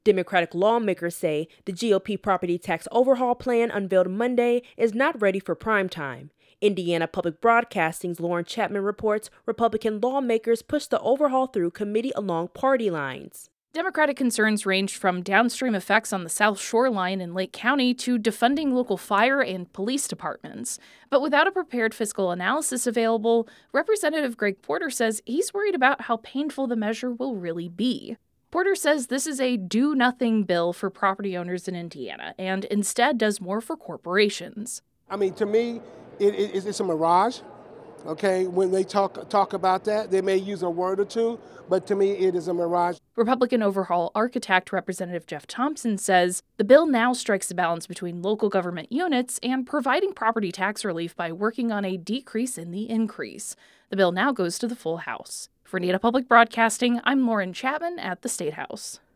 Democratic lawmakers say the GOP property tax overhaul plan unveiled Monday is not ready for prime time. Indiana Public Broadcasting's Lauren Chapman reports Republican lawmakers pushed the overhaul through committee along party lines. Democratic concerns ranged from downstream effects on the South Shoreline in Lake County to defunding local fire and police departments. But without a prepared fiscal analysis available, Representative Greg Porter says he's worried about how painful the measure will really be. Porter says this is a do-nothing bill for property owners in Indiana and instead does more for corporations. I mean, to me, it's a mirage. Okay, when they talk about that, they may use a word or two, but to me, it is a mirage. Republican overhaul architect Representative Jeff Thompson says the bill now strikes a balance between local government units and providing property tax relief by working on a decrease in the increase. The bill now goes to the full House. For Indiana Public Broadcasting, I'm Lauren Chapman at the State House.